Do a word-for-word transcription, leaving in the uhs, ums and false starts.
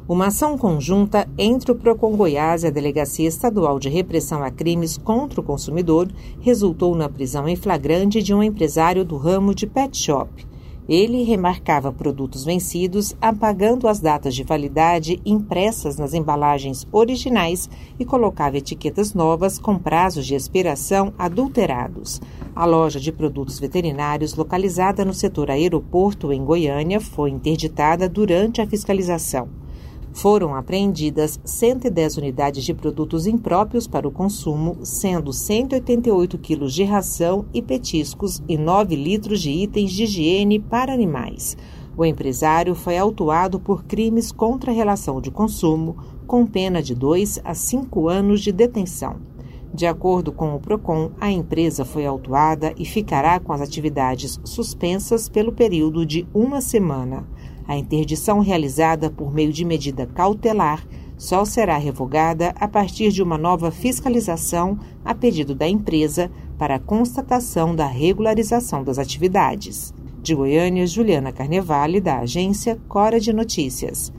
Uma ação conjunta entre o Procon Goiás e a Delegacia Estadual de Repressão a Crimes contra o Consumidor resultou na prisão em flagrante de um empresário do ramo de pet shop. Ele remarcava produtos vencidos, apagando as datas de validade impressas nas embalagens originais e colocava etiquetas novas com prazos de expiração adulterados. A loja de produtos veterinários, localizada no setor aeroporto em Goiânia, foi interditada durante a fiscalização. Foram apreendidas cento e dez unidades de produtos impróprios para o consumo, sendo cento e oitenta e oito quilos de ração e petiscos e nove litros de itens de higiene para animais. O empresário foi autuado por crimes contra a relação de consumo, com pena de dois a cinco anos de detenção. De acordo com o Procon, a empresa foi autuada e ficará com as atividades suspensas pelo período de uma semana. A interdição realizada por meio de medida cautelar só será revogada a partir de uma nova fiscalização a pedido da empresa para a constatação da regularização das atividades. De Goiânia, Juliana Carnevale, da agência Cora de Notícias.